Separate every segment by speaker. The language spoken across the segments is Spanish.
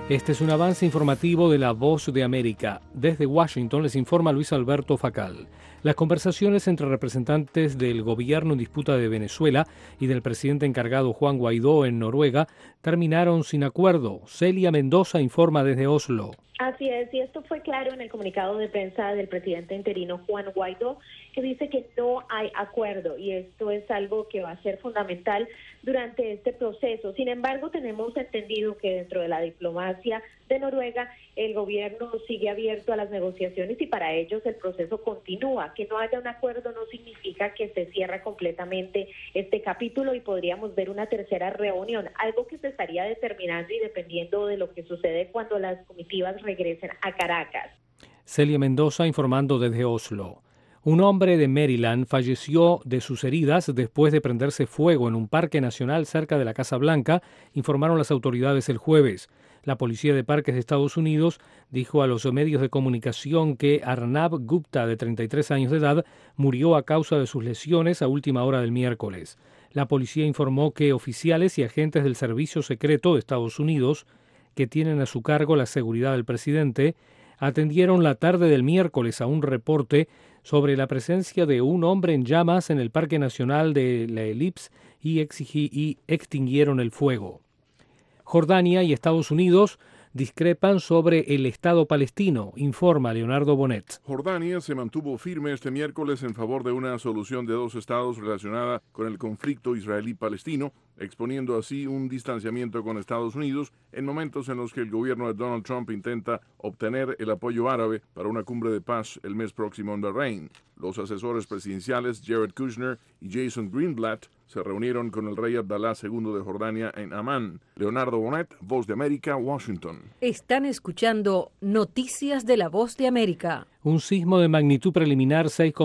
Speaker 1: Este es un avance informativo de La Voz de América. Desde Washington les informa Luis Alberto Facal. Las conversaciones entre representantes del gobierno en disputa de Venezuela y del presidente encargado Juan Guaidó en Noruega terminaron sin acuerdo. Celia Mendoza informa desde Oslo.
Speaker 2: Así es, y esto fue claro en el comunicado de prensa del presidente interino Juan Guaidó, que dice que no hay acuerdo, y esto es algo que va a ser fundamental durante este proceso. Sin embargo, tenemos entendido que dentro de la diplomacia de Noruega, el gobierno sigue abierto a las negociaciones y para ellos el proceso continúa. Que no haya un acuerdo no significa que se cierra completamente este capítulo y podríamos ver una tercera reunión, algo que se estaría determinando y dependiendo de lo que sucede cuando las comitivas regresen a Caracas.
Speaker 1: Celia Mendoza informando desde Oslo. Un hombre de Maryland falleció de sus heridas después de prenderse fuego en un parque nacional cerca de la Casa Blanca, informaron las autoridades el jueves. La Policía de Parques de Estados Unidos dijo a los medios de comunicación que Arnab Gupta, de 33 años de edad, murió a causa de sus lesiones a última hora del miércoles. La policía informó que oficiales y agentes del Servicio Secreto de Estados Unidos, que tienen a su cargo la seguridad del presidente, atendieron la tarde del miércoles a un reporte sobre la presencia de un hombre en llamas en el Parque Nacional de la Elipse y extinguieron el fuego. Jordania y Estados Unidos discrepan sobre el Estado palestino, informa Leonardo Bonet.
Speaker 3: Jordania se mantuvo firme este miércoles en favor de una solución de dos estados relacionada con el conflicto israelí-palestino, exponiendo así un distanciamiento con Estados Unidos en momentos en los que el gobierno de Donald Trump intenta obtener el apoyo árabe para una cumbre de paz el mes próximo en Bahrein. Los asesores presidenciales Jared Kushner y Jason Greenblatt se reunieron con el rey Abdalá II de Jordania en Amán. Leonardo Bonet, Voz de América, Washington.
Speaker 4: Están escuchando Noticias de la Voz de América.
Speaker 1: Un sismo de magnitud preliminar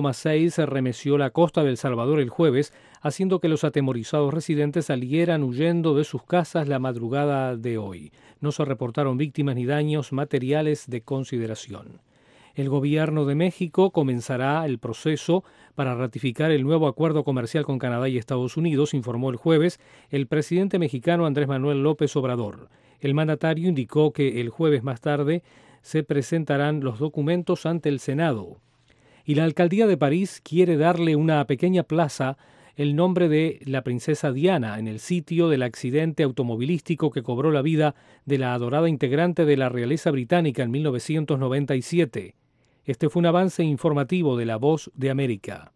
Speaker 1: 6,6 remeció la costa de El Salvador el jueves, haciendo que los atemorizados residentes salieran huyendo de sus casas la madrugada de hoy. No se reportaron víctimas ni daños materiales de consideración. El gobierno de México comenzará el proceso para ratificar el nuevo acuerdo comercial con Canadá y Estados Unidos, informó el jueves el presidente mexicano Andrés Manuel López Obrador. El mandatario indicó que el jueves más tarde se presentarán los documentos ante el Senado. Y la alcaldía de París quiere darle una pequeña plaza el nombre de la princesa Diana en el sitio del accidente automovilístico que cobró la vida de la adorada integrante de la realeza británica en 1997. Este fue un avance informativo de La Voz de América.